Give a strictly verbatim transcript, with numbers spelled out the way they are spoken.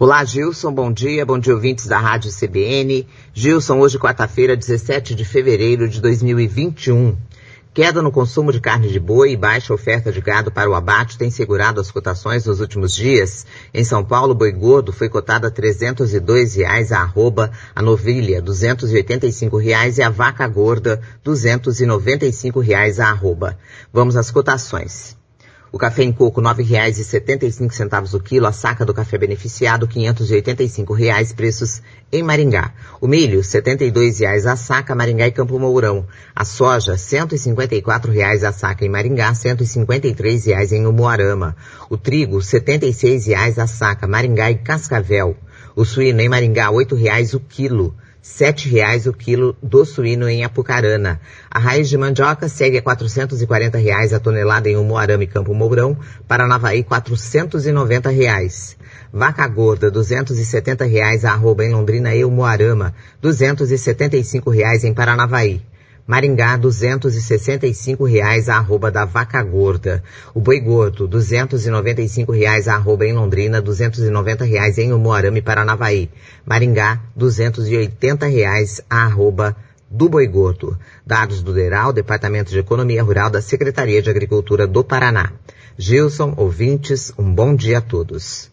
Olá, Gilson, bom dia, bom dia, ouvintes da Rádio C B N. Gilson, hoje quarta-feira, dezessete de fevereiro de dois mil e vinte e um. Queda no consumo de carne de boi e baixa oferta de gado para o abate tem segurado as cotações nos últimos dias. Em São Paulo, o boi gordo foi cotado a trezentos e dois reais a arroba, a novilha duzentos e oitenta e cinco reais e a vaca gorda duzentos e noventa e cinco reais a arroba. Vamos às cotações. O café em coco nove reais e setenta e cinco centavos o quilo, a saca do café beneficiado quinhentos e oitenta e cinco reais, preços em Maringá. O milho setenta e dois reais a saca, Maringá e Campo Mourão. A soja cento e cinquenta e quatro reais a saca em Maringá, cento e cinquenta e três reais em Umuarama. O trigo setenta e seis reais a saca, Maringá e Cascavel. O suíno em Maringá oito reais o quilo. sete reais o quilo do suíno em Apucarana. A raiz de mandioca segue a quatrocentos e quarenta reais a tonelada em Umuarama e Campo Mourão. Paranavaí, quatrocentos e noventa reais. Vaca gorda, duzentos e setenta reais a arroba em Londrina e Umuarama. duzentos e setenta e cinco reais em Paranavaí. Maringá, duzentos e sessenta e cinco reais a arroba da vaca gorda. O boi gordo, duzentos e noventa e cinco reais a arroba em Londrina, duzentos e noventa reais em Umuarama e Paranavaí. Maringá, duzentos e oitenta reais a arroba do boi gordo. Dados do DERAL, Departamento de Economia Rural da Secretaria de Agricultura do Paraná. Gilson, ouvintes, um bom dia a todos.